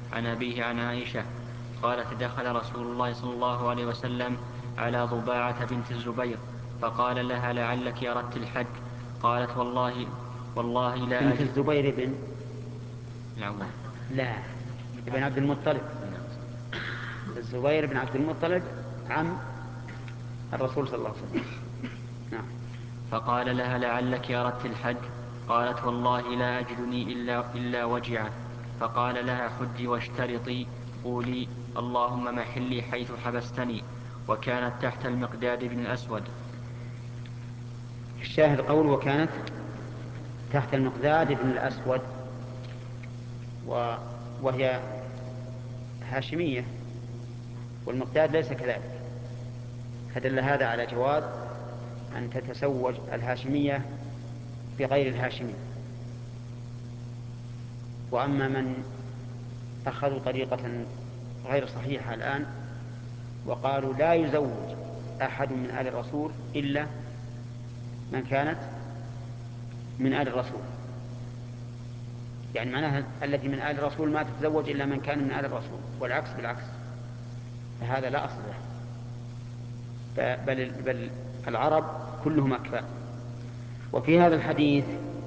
عن أبيه عن عائشة قالت دخل رسول الله صلى الله عليه وسلم على ضباعة بنت الزبير فقال لها لعلك أردت الحج. قالت والله لا بنت أجد. الزبير بن العوام. لا ابن عبد المطلب. الزبير بن عبد المطلب عم الرسول صلى الله عليه وسلم. نعم. فقال لها لعلك أردت الحج. قالت والله لا أجدني إلا وجعا. فقال لها حجي واشترطي قولي اللهم محلي حيث حبستني. وكانت تحت المقداد بن الأسود. الشاهد قول وكانت تحت المقداد بن الأسود، وهي هاشمية، والمقداد ليس كذلك، فدل هذا على جواز أن تتزوج الهاشمية بغير الهاشمي. وأما من أخذوا طريقة غير صحيحة الآن وقالوا لا يزوج أحد من آل الرسول إلا من كانت من آل الرسول، يعني معناها التي من آل الرسول ما تتزوج إلا من كان من آل الرسول، والعكس بالعكس، فهذا لا أصل له. بل العرب كلهم أكفاء. وفي هذا الحديث